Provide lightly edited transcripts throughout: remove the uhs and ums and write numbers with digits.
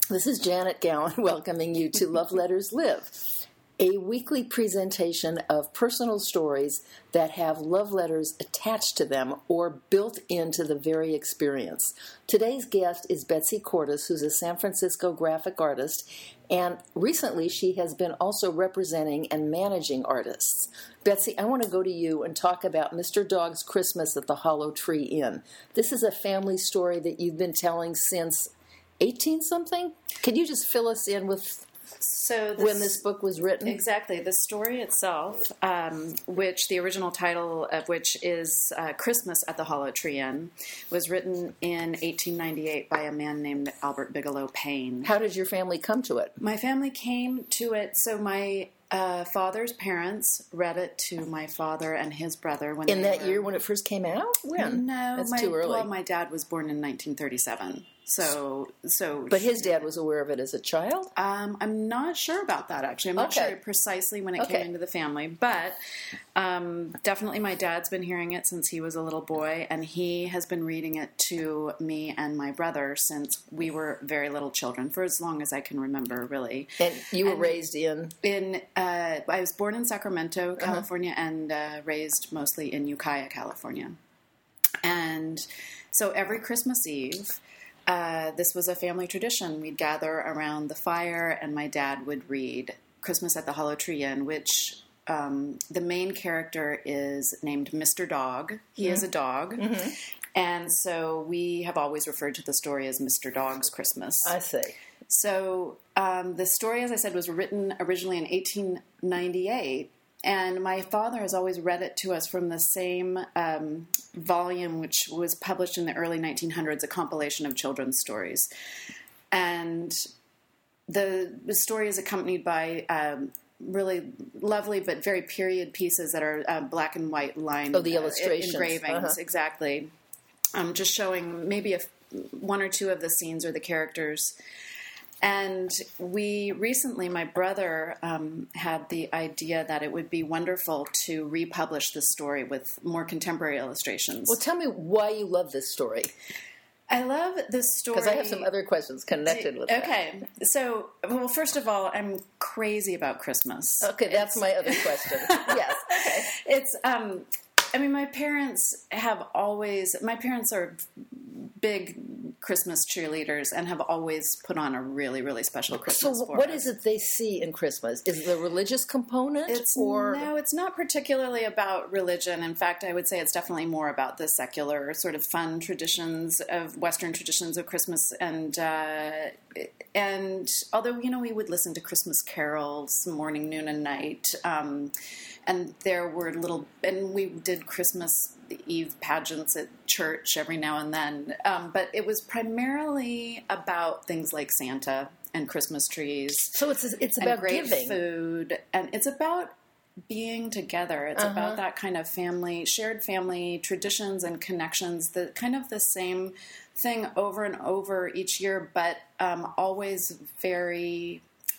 This is Janet Gowan welcoming you to Love Letters Live, a weekly presentation of personal stories that have love letters attached to them or built into the very experience. Today's guest is Betsy Cordes, who's a San Francisco graphic artist, and recently she has been also representing and managing artists. Betsy, I want to go to you and talk about Mr. Dog's Christmas at the Hollow Tree Inn. This is a family story that you've been telling since 18-something? Can you just fill us in with when this book was written? Exactly. The story itself, which the original title of which is Christmas at the Hollow Tree Inn, was written in 1898 by a man named Albert Bigelow Paine. How did your family come to it? My family came to it, so my father's parents read it to my father and his brother. In that year when it first came out? When? No. That's too early. Well, my dad was born in 1937. But his dad was aware of it as a child? I'm not sure about that, actually. I'm not sure precisely when it came into the family. But definitely my dad's been hearing it since he was a little boy, and he has been reading it to me and my brother since we were very little children, for as long as I can remember, really. And you were raised in? I was born in Sacramento, California, and raised mostly in Ukiah, California. And so every Christmas Eve, this was a family tradition. We'd gather around the fire, and my dad would read Christmas at the Hollow Tree Inn, which the main character is named Mr. Dog. He is a dog. Mm-hmm. And so we have always referred to the story as Mr. Dog's Christmas. I see. So the story, as I said, was written originally in 1898. And my father has always read it to us from the same volume, which was published in the early 1900s, a compilation of children's stories. And the story is accompanied by really lovely but very period pieces that are black and white lined. Oh, the illustrations. Engravings, exactly. Just showing maybe one or two of the scenes or the characters. And we recently, my brother had the idea that it would be wonderful to republish the story with more contemporary illustrations. Well, tell me why you love this story. I love this story. Because I have some other questions connected with that. Okay. So, well, first of all, I'm crazy about Christmas. Okay, that's my other question. Yes. Okay. It's, my parents are big Christmas cheerleaders and have always put on a really, really special Christmas for us. So what is it they see in Christmas? Is it the religious component? No, it's not particularly about religion. In fact, I would say it's definitely more about the secular sort of fun traditions of Western traditions of Christmas. And although, we would listen to Christmas carols morning, noon, and night. And there were and we did Christmas Eve pageants at church every now and then. But it was primarily about things like Santa and Christmas trees. So it's about great giving. Food. And it's about being together. It's about that kind of shared family traditions and connections, the kind of the same thing over and over each year, but always very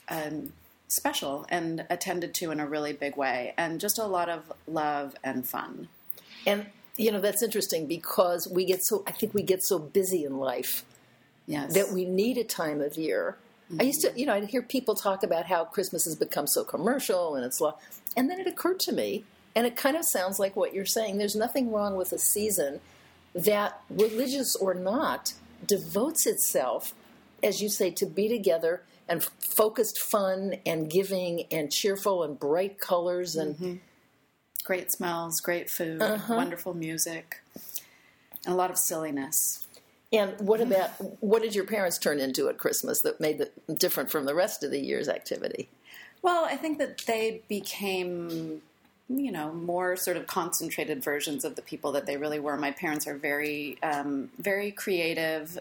special and attended to in a really big way, and just a lot of love and fun. And that's interesting because I think we get so busy in life that we need a time of year. Mm-hmm. I used to, I'd hear people talk about how Christmas has become so commercial and and then it occurred to me, and it kind of sounds like what you're saying. There's nothing wrong with a season that, religious or not, devotes itself, as you say, to be together and focused fun and giving and cheerful and bright colors and great smells, great food, wonderful music, and a lot of silliness. And what did your parents turn into at Christmas that made it different from the rest of the year's activity? Well, I think that they became, more sort of concentrated versions of the people that they really were. My parents are very, very creative,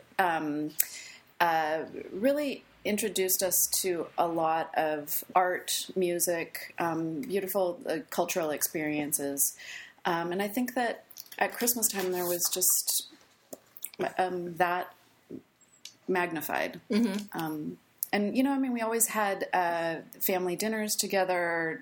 really introduced us to a lot of art, music, beautiful cultural experiences. And I think that at Christmas time there was just that magnified. Mm-hmm. And, we always had family dinners together.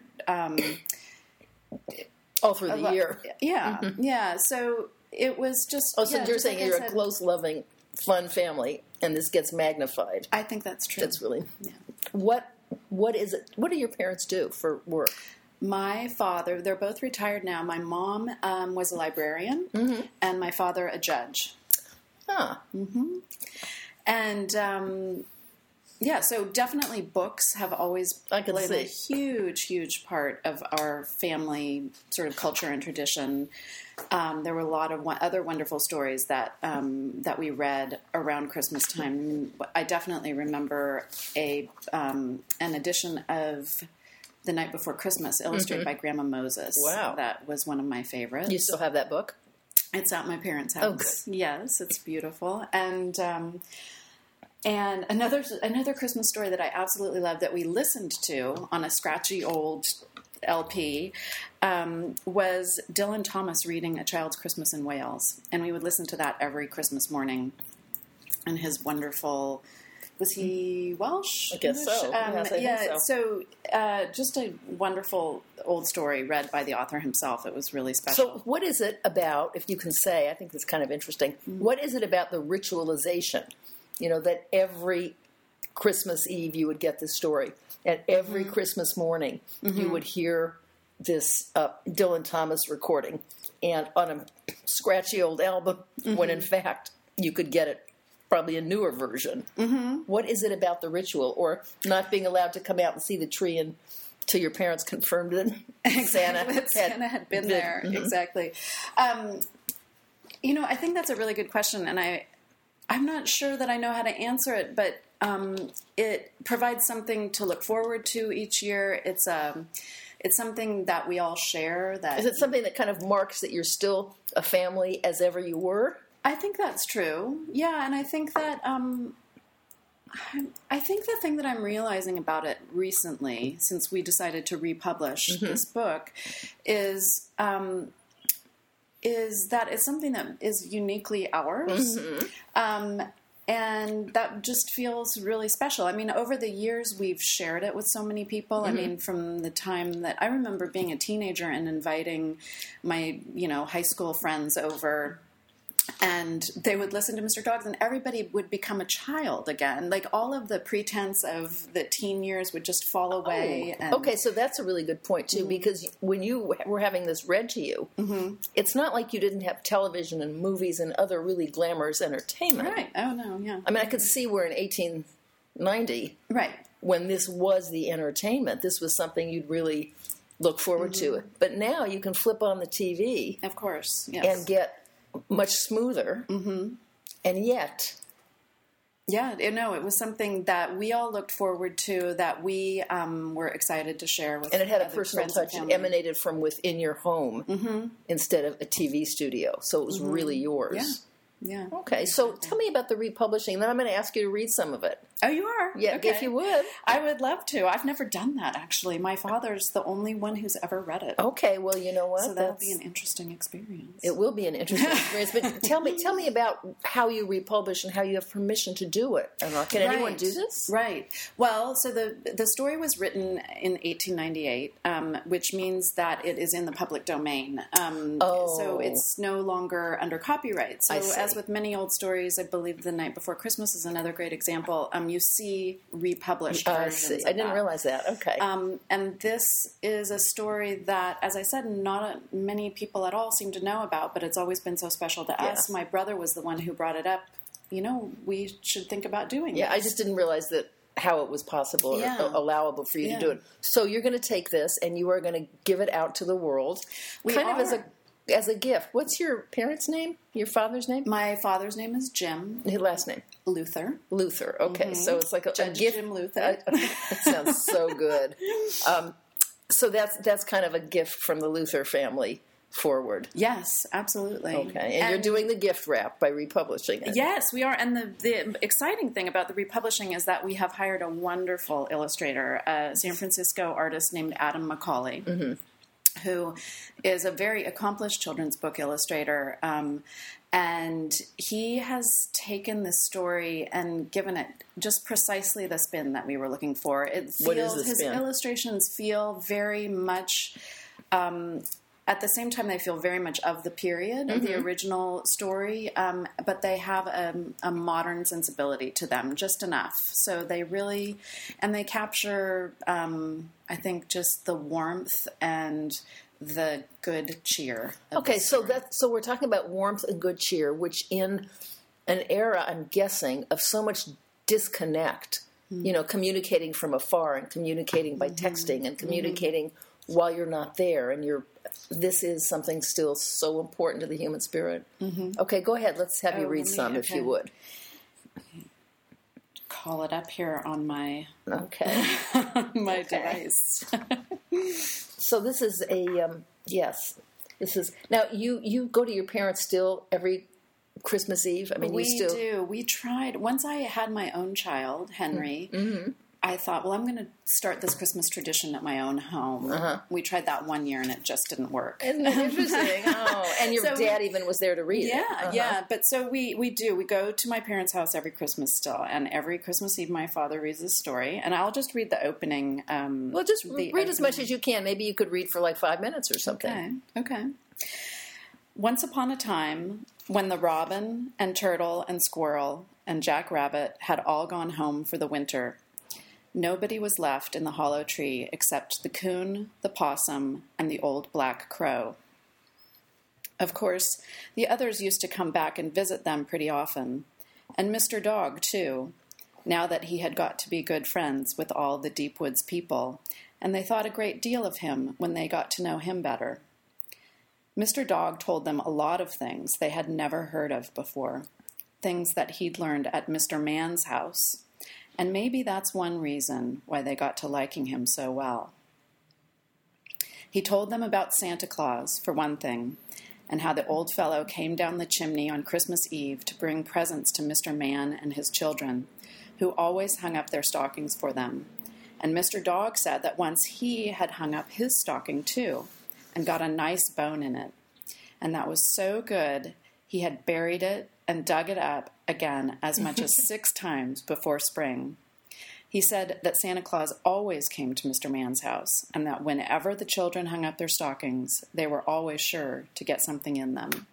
All through the year. Yeah, yeah. So it was just... Oh, so you're saying you're a close, loving fun family, and this gets magnified. I think that's true. That's really... Yeah. What is it? What do your parents do for work? My father, they're both retired now. My mom was a librarian, and my father a judge. Huh. Mm-hmm. And yeah, so definitely books have always played a huge, huge part of our family sort of culture and tradition. There were a lot of other wonderful stories that that we read around Christmas time. I definitely remember an edition of The Night Before Christmas, illustrated by Grandma Moses. Wow. That was one of my favorites. You still have that book? It's at my parents' house. Oh, good. Yes, it's beautiful. And another Christmas story that I absolutely love that we listened to on a scratchy old LP was Dylan Thomas reading A Child's Christmas in Wales. And we would listen to that every Christmas morning. And his wonderful... Was he Welsh? I guess so. Yes, so just a wonderful old story read by the author himself. It was really special. So what is it about, if you can say, I think it's kind of interesting, what is it about the ritualization, that every Christmas Eve you would get this story, and every Christmas morning you would hear this Dylan Thomas recording, and on a scratchy old album, when in fact you could get it probably a newer version. What is it about the ritual, or not being allowed to come out and see the tree until your parents confirmed it? Santa had been there. Exactly. I think that's a really good question, and I'm not sure that I know how to answer it, but it provides something to look forward to each year. It's something that we all share. Is it something that kind of marks that you're still a family as ever you were? I think that's true. Yeah, and I think that I think the thing that I'm realizing about it recently, since we decided to republish this book, is that it's something that is uniquely ours. And that just feels really special. I mean, over the years, we've shared it with so many people. I mean, from the time that I remember being a teenager and inviting my, high school friends over, and they would listen to Mr. Dogs, and everybody would become a child again. Like, all of the pretense of the teen years would just fall away. Okay, so that's a really good point, too, because when you were having this read to you, it's not like you didn't have television and movies and other really glamorous entertainment. Right. Oh, no, yeah. I mean, I could see we're in 1890. Right. When this was the entertainment. This was something you'd really look forward to. But now you can flip on the TV. Of course, yes. And get much smoother, and yet... Yeah, it was something that we all looked forward to, that we were excited to share with. And it had a personal touch. It emanated from within your home instead of a TV studio, so it was really yours. Yeah. Yeah. Okay, so tell me about the republishing. Then I'm going to ask you to read some of it. Oh, you are? Yeah, okay. If you would. I would love to. I've never done that, actually. My father's the only one who's ever read it. Okay, well, you know what? So that'll be an interesting experience. It will be an interesting experience. But tell me about how you republish and how you have permission to do it. Can anyone do this? Right. Well, so the story was written in 1898, which means that it is in the public domain. So it's no longer under copyright. So as with many old stories, I believe The Night Before Christmas is another great example. You see republished versions. I didn't realize that. Okay. And this is a story that, as I said, not many people at all seem to know about, but it's always been so special to us. My brother was the one who brought it up. We should think about doing this. Yeah, I just didn't realize that how it was possible or allowable for you to do it. So you're going to take this and you are going to give it out to the world. As a gift. What's your parents' name? Your father's name? My father's name is Jim. His last name? Luther. Luther. Okay, so it's like a gift. Jim Luther. That sounds so good. So that's kind of a gift from the Luther family forward. Yes, absolutely. Okay, and you're doing the gift wrap by republishing it. Yes, we are. And the exciting thing about the republishing is that we have hired a wonderful illustrator, a San Francisco artist named Adam McCauley. Who is a very accomplished children's book illustrator. And he has taken this story and given it just precisely the spin that we were looking for. What is the spin? His illustrations feel very much at the same time, they feel very much of the period of the original story, but they have a modern sensibility to them, just enough. So they really, and they capture, I think, just the warmth and the good cheer. Okay, so we're talking about warmth and good cheer, which in an era, I'm guessing, of so much disconnect, communicating from afar and communicating by texting and communicating while you're not there, and this is something still so important to the human spirit. Okay, go ahead. Let's have you read some, if you would. Call it up here on my my device. So this is yes. This is now. You go to your parents still every Christmas Eve? I mean, we do. We tried. Once I had my own child, Henry, I thought, well, I'm going to start this Christmas tradition at my own home. We tried that one year, and it just didn't work. Isn't that interesting? Oh, and your dad even was there to read it. Yeah. But so we do. We go to my parents' house every Christmas still, and every Christmas Eve, my father reads a story, and I'll just read the opening. Well, just read as much as you can. Maybe you could read for like 5 minutes or something. Okay. Once upon a time, when the robin and turtle and squirrel and Jack Rabbit had all gone home for the winter, nobody was left in the hollow tree except the coon, the possum, and the old black crow. Of course, the others used to come back and visit them pretty often, and Mr. Dog, too, now that he had got to be good friends with all the Deep Woods people, and they thought a great deal of him when they got to know him better. Mr. Dog told them a lot of things they had never heard of before, things that he'd learned at Mr. Man's house, and maybe that's one reason why they got to liking him so well. He told them about Santa Claus, for one thing, and how the old fellow came down the chimney on Christmas Eve to bring presents to Mr. Man and his children, who always hung up their stockings for them. And Mr. Dog said that once he had hung up his stocking too, and got a nice bone in it. And that was so good, he had buried it and dug it up again as much as 6 times before spring. He said that Santa Claus always came to Mr. Man's house, and that whenever the children hung up their stockings, they were always sure to get something in them.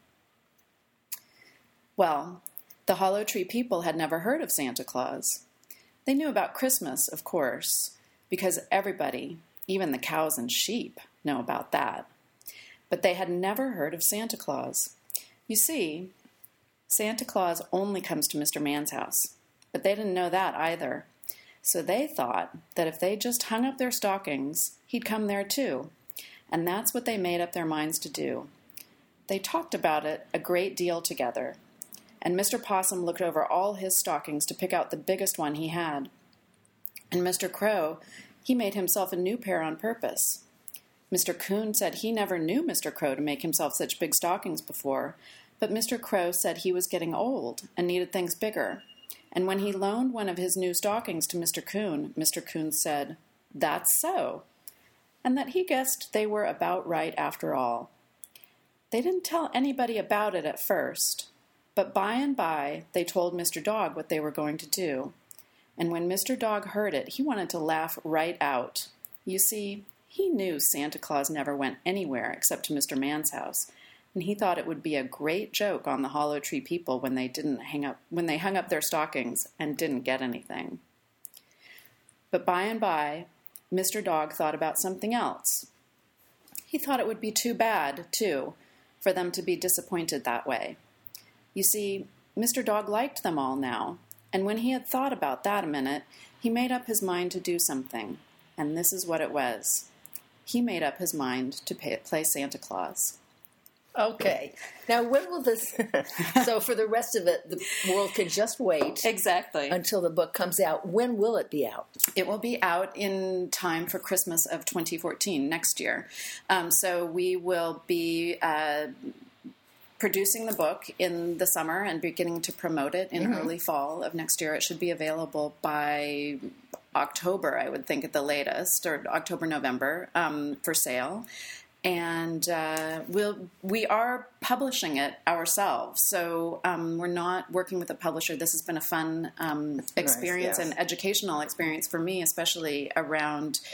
Well, the Hollow Tree people had never heard of Santa Claus. They knew about Christmas, of course, because everybody, even the cows and sheep, know about that. But they had never heard of Santa Claus. You see, Santa Claus only comes to Mr. Man's house, but they didn't know that either. So they thought that if they just hung up their stockings, he'd come there too. And that's what they made up their minds to do. They talked about it a great deal together, and Mr. Possum looked over all his stockings to pick out the biggest one he had. And Mr. Crow, he made himself a new pair on purpose. Mr. Coon said he never knew Mr. Crow to make himself such big stockings before, but Mr. Crow said he was getting old and needed things bigger. And when he loaned one of his new stockings to Mr. Coon said, "That's so," and that he guessed they were about right after all. They didn't tell anybody about it at first, but by and by they told Mr. Dog what they were going to do. And when Mr. Dog heard it, he wanted to laugh right out. You see, he knew Santa Claus never went anywhere except to Mr. Man's house, and he thought it would be a great joke on the Hollow Tree people when they hung up their stockings and didn't get anything. But by and by, Mr. Dog thought about something else. He thought it would be too bad, too, for them to be disappointed that way. You see, Mr. Dog liked them all now, and when he had thought about that a minute, he made up his mind to do something, and this is what it was. He made up his mind to play Santa Claus. Okay. Now, when will this... So for the rest of it, the world can just wait. Exactly. Until the book comes out. When will it be out? It will be out in time for Christmas of 2014, next year. So we will be producing the book in the summer and beginning to promote it in early fall of next year. It should be available by October, I would think, at the latest, or October, November, for sale. And we are publishing it ourselves, so we're not working with a publisher. This has been a fun experience, nice, yes. and educational experience for me, especially around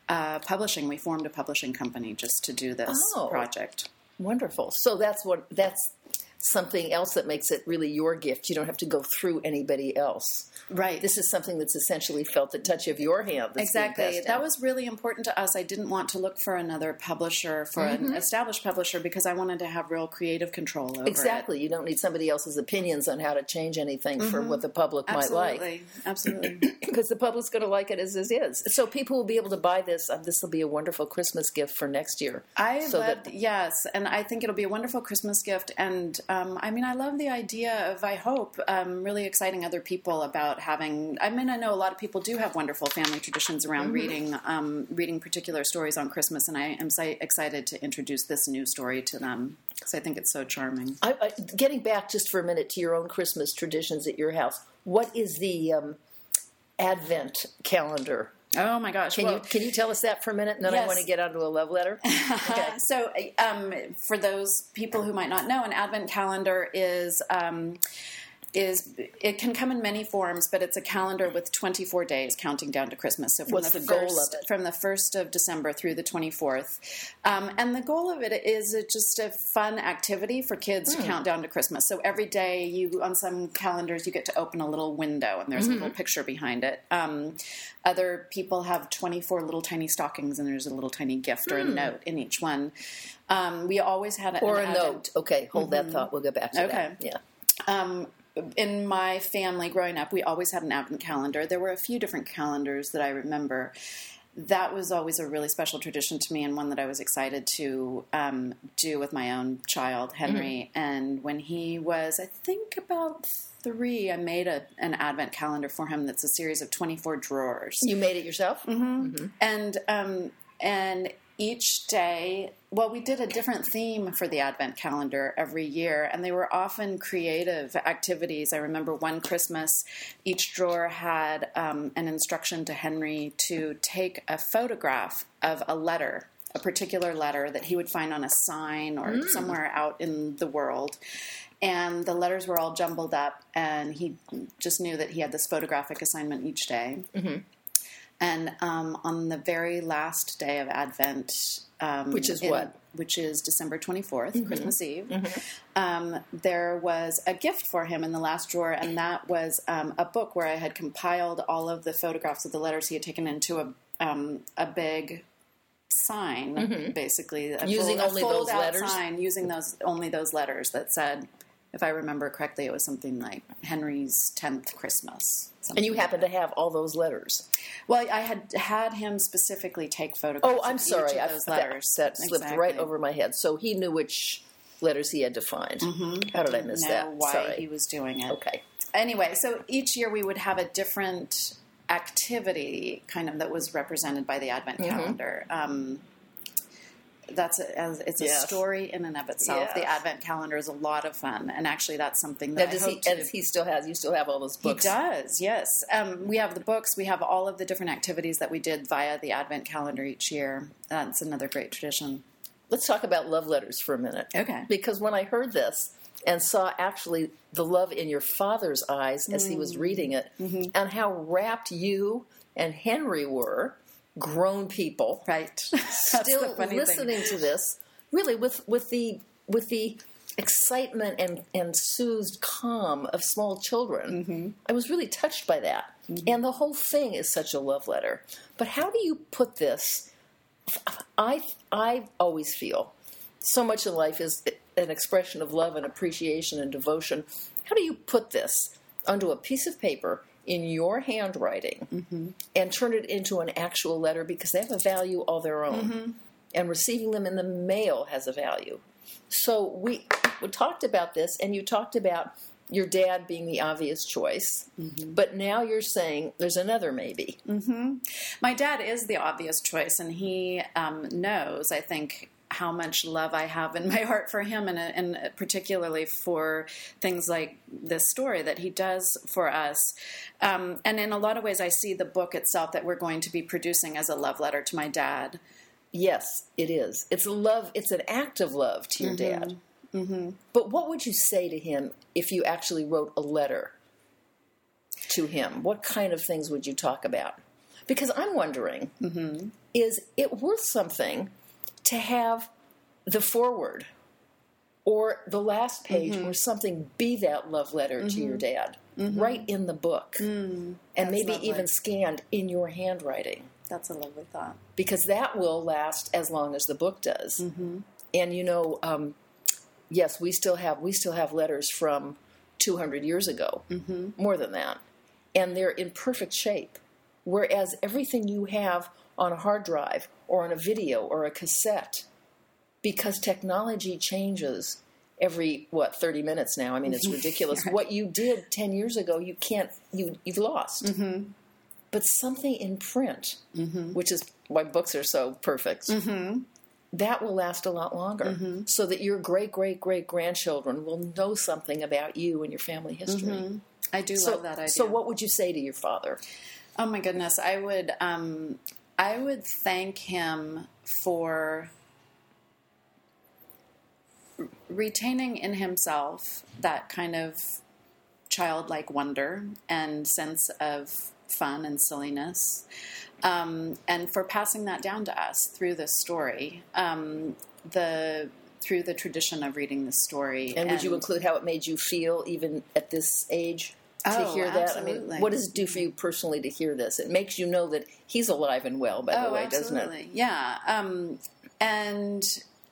publishing. We formed a publishing company just to do this project. Wonderful. So that's something else that makes it really your gift. You don't have to go through anybody else. Right. This is something that's essentially felt the touch of your hand. Exactly. That was really important to us. I didn't want to look for another publisher, for an established publisher, because I wanted to have real creative control over it. You don't need somebody else's opinions on how to change anything for what the public might like. Absolutely. Because the public's going to like it as it is. So people will be able to buy this. This will be a wonderful Christmas gift for next year. Yes, and I think it'll be a wonderful Christmas gift. And I love the idea of, I hope, really exciting other people about having. I know a lot of people do have wonderful family traditions around reading particular stories on Christmas, and I am excited to introduce this new story to them because I think it's so charming. Getting back just for a minute to your own Christmas traditions at your house, what is the Advent calendar? Oh my gosh! Can you tell us that for a minute, and then I want to get onto a love letter. Okay. So, for those people who might not know, an Advent calendar is it can come in many forms, but it's a calendar with 24 days counting down to Christmas. So what's the goal of it? From the 1st of December through the 24th. And the goal of it is just a fun activity for kids to count down to Christmas. So every day, on some calendars, you get to open a little window, and there's a little picture behind it. Other people have 24 little tiny stockings, and there's a little tiny gift or a note in each one. We always had a note. Okay, hold that thought. We'll go back to that. Yeah. In my family growing up, we always had an Advent calendar. There were a few different calendars that I remember. That was always a really special tradition to me, and one that I was excited to do with my own child, Henry. And when he was, I think, about 3, I made an Advent calendar for him that's a series of 24 drawers. You made it yourself? And each day, we did a different theme for the Advent calendar every year, and they were often creative activities. I remember one Christmas, each drawer had an instruction to Henry to take a photograph of a letter, a particular letter that he would find on a sign or somewhere out in the world. And the letters were all jumbled up, and he just knew that he had this photographic assignment each day. And on the very last day of Advent, which is what? Which is December 24th, Christmas Eve, there was a gift for him in the last drawer, and that was a book where I had compiled all of the photographs of the letters he had taken into a big sign, basically. Using only those letters? Sign, using only those letters that said, if I remember correctly, it was something like Henry's 10th Christmas. And you happen to have all those letters? Well, I had him specifically take photographs. Oh, I'm sorry. Of those letters. That slipped right over my head. So he knew which letters he had to find. How did I miss that? Why he was doing it. Okay. Anyway, so each year we would have a different activity that was represented by the Advent calendar. It's a story in and of itself. Yes. The Advent calendar is a lot of fun, and actually that's something that you still have all those books. He does, yes. We have the books. We have all of the different activities that we did via the Advent calendar each year. That's another great tradition. Let's talk about love letters for a minute. Okay. Because when I heard this and saw actually the love in your father's eyes as he was reading it, and how rapt you and Henry were, grown people, right? Still listening to this, really with the excitement and soothed calm of small children. I was really touched by that, and the whole thing is such a love letter. But how do you put this? I always feel so much in life is an expression of love and appreciation and devotion. How do you put this onto a piece of paper in your handwriting and turn it into an actual letter, because they have a value all their own, and receiving them in the mail has a value. So we talked about this, and you talked about your dad being the obvious choice, but now you're saying there's another maybe. My dad is the obvious choice, and he knows, I think, how much love I have in my heart for him, and particularly for things like this story that he does for us. And in a lot of ways, I see the book itself that we're going to be producing as a love letter to my dad. Yes, it is. It's an act of love to your dad. But what would you say to him if you actually wrote a letter to him? What kind of things would you talk about? Because I'm wondering, is it worth something to have the foreword or the last page or something be that love letter to your dad right in the book, and maybe lovely. even scanned in your handwriting? That's a lovely thought. Because that will last as long as the book does. And yes, we still have letters from 200 years ago, more than that, and they're in perfect shape. Whereas everything you have on a hard drive or on a video or a cassette, because technology changes every 30 minutes now. I mean, it's ridiculous. What you did 10 years ago, you've lost. But something in print, which is why books are so perfect, that will last a lot longer, so that your great-great-great-grandchildren will know something about you and your family history. I do love that idea. So what would you say to your father? Oh my goodness, I would thank him for retaining in himself that kind of childlike wonder and sense of fun and silliness, and for passing that down to us through this story, through the tradition of reading the story. And would you include how it made you feel even at this age to hear that? Absolutely. I mean, what does it do for you personally to hear this? It makes you know that he's alive and well, by the way, absolutely. doesn't it? Yeah. And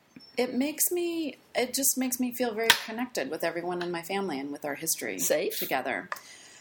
it just makes me feel very connected with everyone in my family and with our history. Safe? Together.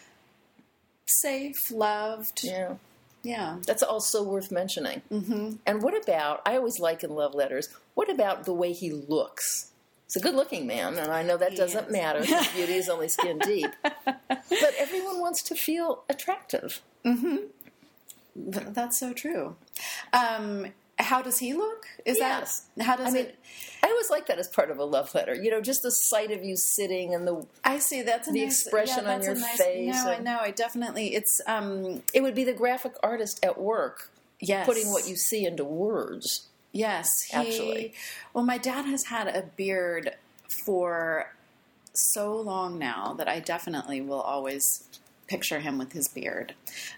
Safe, loved. Yeah. Yeah. That's also worth mentioning. And what about, I always like in love letters, what about the way he looks? He's a good-looking man, and I know that doesn't matter. His beauty is only skin deep. But everyone wants to feel attractive. That's so true. How does he look? Yes. How does it? I always like that as part of a love letter. You know, just the sight of you sitting and I see. That's the expression on your face. No, I know. I definitely. It's. It would be the graphic artist at work, Yes. putting what you see into words. Yes. Actually. Well, my dad has had a beard for so long now that I definitely will always picture him with his beard.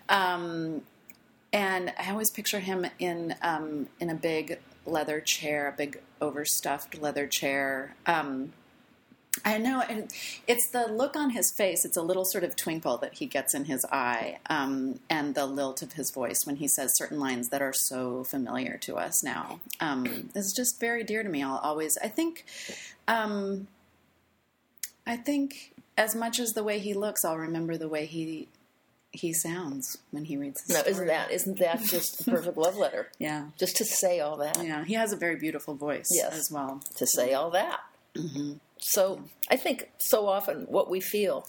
And I always picture him in a big leather chair, a big overstuffed leather chair. I know, and it's the look on his face. It's a little sort of twinkle that he gets in his eye, and the lilt of his voice when he says certain lines that are so familiar to us now. It's just very dear to me. I'll always, I think as much as the way he looks, I'll remember the way he sounds when he reads his story. Isn't that just a perfect love letter? Yeah. Just to say all that. Yeah, he has a very beautiful voice as well. To say all that. So I think so often what we feel,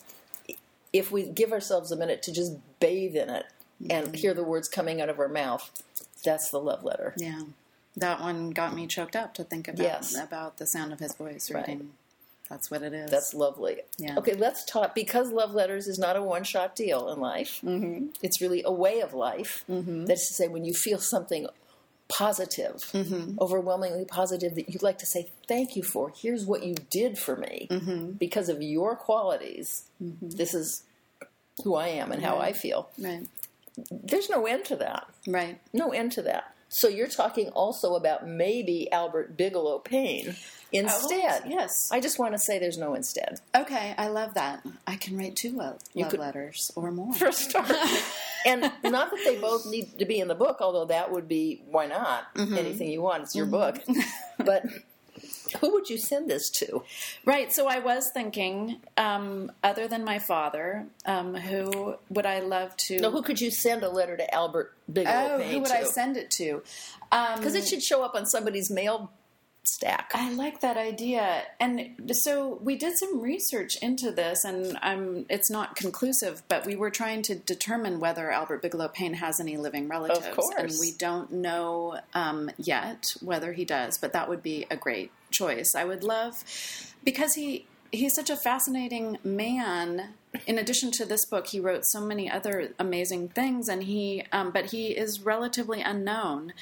if we give ourselves a minute to just bathe in it and hear the words coming out of our mouth, that's the love letter. Yeah. That one got me choked up to think about the sound of his voice reading. Right. That's what it is. That's lovely. Yeah. Okay, let's talk, because love letters is not a one-shot deal in life. It's really a way of life. That is to say, when you feel something positive, overwhelmingly positive, that you'd like to say thank you for, here's what you did for me. Because of your qualities, this is who I am and how I feel. Right. There's no end to that. Right. No end to that. So you're talking also about maybe Albert Bigelow Paine instead. Yes. I just want to say there's no instead. Okay, I love that. I can write 2 love letters or more. For a start. And not that they both need to be in the book, although that would be, why not? Anything you want, it's your book. But who would you send this to? Right, so I was thinking, other than my father, who would I love to... No, who could you send a letter to Albert Bigelow Paine to? Who would I send it to? Because it should show up on somebody's mail stack. I like that idea. And so we did some research into this, and it's not conclusive, but we were trying to determine whether Albert Bigelow Paine has any living relatives. Of course. And we don't know yet whether he does, but that would be a great choice. I would love, because he's such a fascinating man. In addition to this book, he wrote so many other amazing things, and but he is relatively unknown.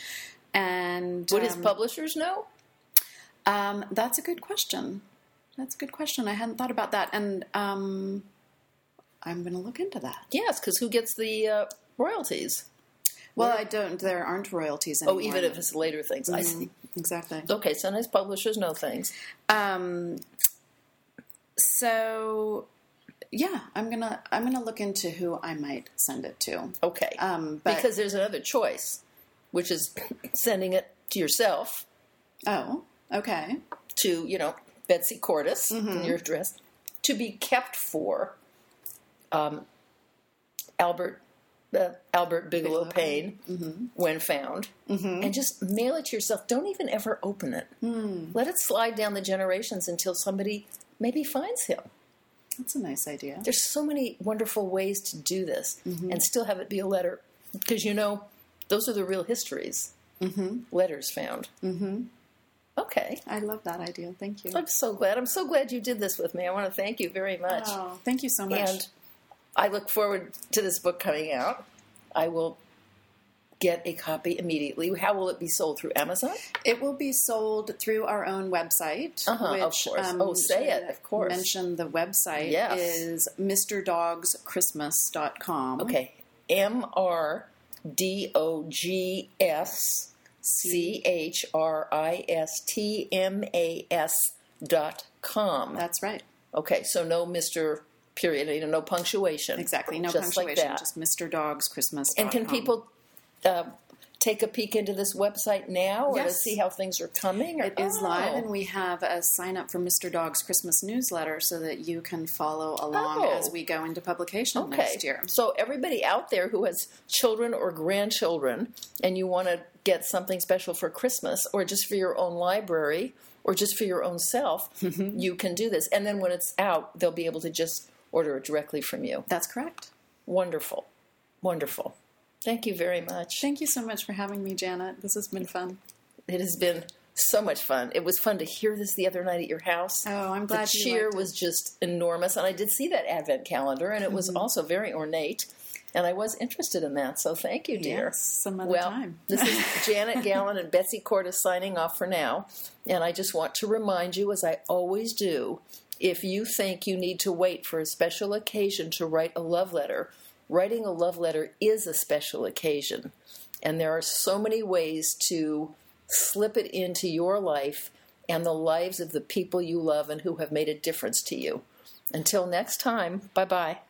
And would his publishers know? That's a good question. I hadn't thought about that, and I'm going to look into that. Yes, because who gets the royalties? Well, there aren't royalties anymore. Oh, even if it's later things. I see. Exactly. Okay, sometimes publishers know things. So, yeah, I'm gonna look into who I might send it to. Okay. Because there's another choice, which is sending it to yourself. Oh, okay. To, Betsy Cordes, in your address, to be kept for Albert Bigelow Payne, when found, and just mail it to yourself. Don't even ever open it. Let it slide down the generations until somebody maybe finds him. That's a nice idea. There's so many wonderful ways to do this and still have it be a letter, because those are the real histories. Letters found. Okay. I love that idea. Thank you. I'm so glad. I'm so glad you did this with me. I want to thank you very much. Oh, thank you so much. And I look forward to this book coming out. I will get a copy immediately. How will it be sold? Through Amazon? It will be sold through our own website. Of course. Say it, of course. Mention the website is MrDogsChristmas.com. Okay. MrDogsChristmas.com. That's right. Okay, so no Mr. period, no punctuation. Exactly, no just punctuation, like that. just MrDogsChristmas.com. And can people take a peek into this website now or to see how things are coming? It is live, and we have a sign up for Mr. Dog's Christmas newsletter so that you can follow along as we go into publication next year. So everybody out there who has children or grandchildren and you want to get something special for Christmas or just for your own library or just for your own self, you can do this. And then when it's out, they'll be able to just order it directly from you. That's correct. Wonderful. Wonderful. Thank you very much. Thank you so much for having me, Janet. This has been fun. It has been so much fun. It was fun to hear this the other night at your house. Oh, I'm glad you liked it. The cheer was just enormous, and I did see that advent calendar, and it was also very ornate, and I was interested in that, so thank you, dear. Yes, some other time. This is Janet Gallen and Betsy Cordes signing off for now, and I just want to remind you, as I always do, if you think you need to wait for a special occasion to write a love letter, writing a love letter is a special occasion, and there are so many ways to slip it into your life and the lives of the people you love and who have made a difference to you. Until next time, bye-bye.